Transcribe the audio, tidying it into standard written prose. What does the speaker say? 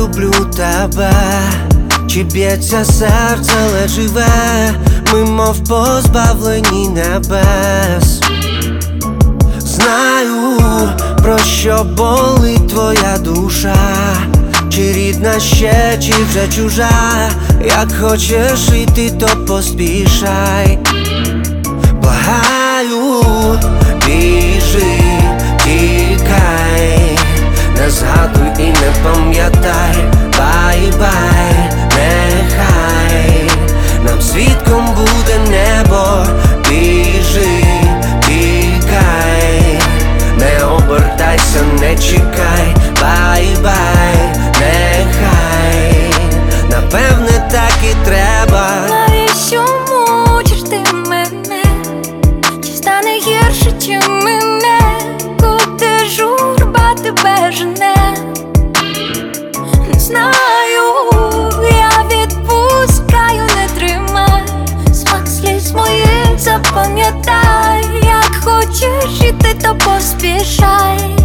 люблю тебе. Чи б'ється серце, але живе, ми мов позбавлені небес. Знаю, про що болить твоя душа, чи рідна ще, чи вже чужа. Як хочеш іти, то поспішай. Благаю, біжи, тікай, не згадуй і не пам'ятай. Бай-бай, нехай нам свідком буде небо. Біжи, тікай, не обертайся, не чекай. Бай-бай, нехай, напевне так і треба. Навіщо мучиш ти мене? Чи стане гірше, чи мене? Куди журба тебе жене? Не знаю, я відпускаю, не тримай смак сліз моїх, запам'ятай. Як хочеш іти, то поспішай.